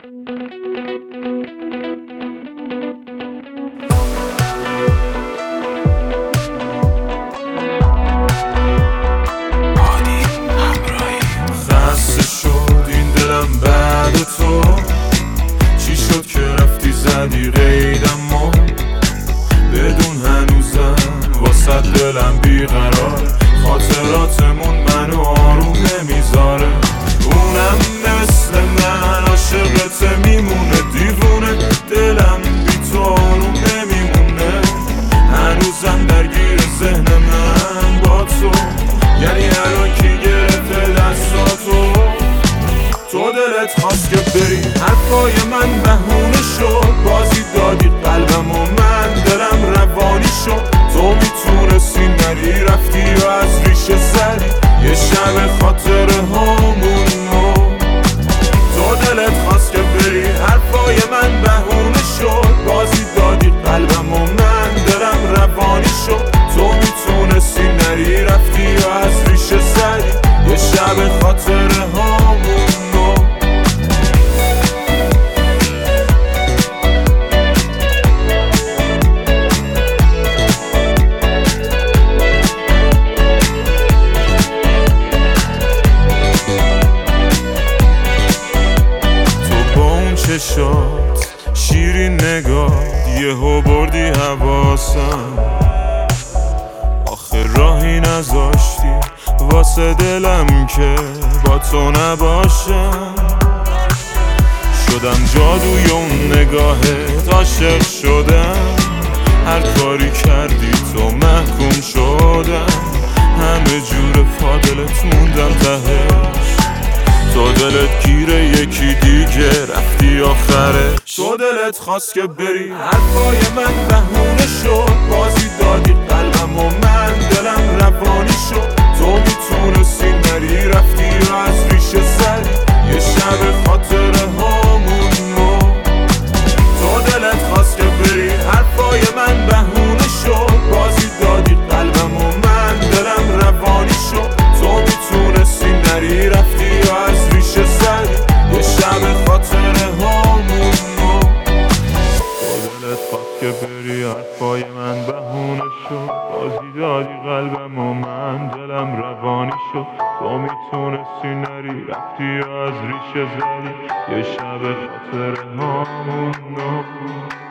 خسته شد این دلم بعد تو، چی شد که رفتی زدی قیدم و بدون هنوزم واسه دلم بیقرار. خاطراتمون منو آروم نمیذاره، اونم مثل من عاشقت میمونه، دیوونه دلم بی تو آروم نمیمونه. هنوزم درگیر ذهن من با تو، یعنی الان کی گرفته دستاتو. تو دلت خواست که بری، حرفای من بهونه شد، بازی دادی قلبم و من دلم روانی شد. تو میتونستی نری، رفتی و از ریشه زدی یه شب خاطره هامون. تو دلت خواست که بری، حرفای من بهونه شد، بازی دادی قلبم و من دلم روانی شد. تو میتونستی نری، رفتی و از ریشه زدی یه شب خاطره هامون. چشات شیرین نگاه یهو بردی حواسم، آخه راهی نذاشتی واسه دلم که با تو نباشم. شدم جادوی اون نگاهت، عاشق شدم، هر کاری کردی تو محکوم شدم. همه جور فاضلت موندم تهش، تو دلت گیره یکی دیگه رفتی آخرش. تو دلت خواست که بری، حرفای من بهونه شد، بازی دادی قلبم و من دلم روانی شد. تو میتونستی نری، رفتی و از ریشه زدی یه شب خاطره هامون. تو دلت خواست که بری، حرفای من بهونه شد، بازی دادی قلبم و من دلم روانی شد. تو میتونستی نری، رفتی و از ریشه زدی یه شب خاطره هامون. تو دلت خواست که بری، حرفای من بهونه شد، بازی دادی قلبم و من دلم روانی شد. تو میتونستی نری، رفتی و از ریشه زدی یه شب خاطره هامون.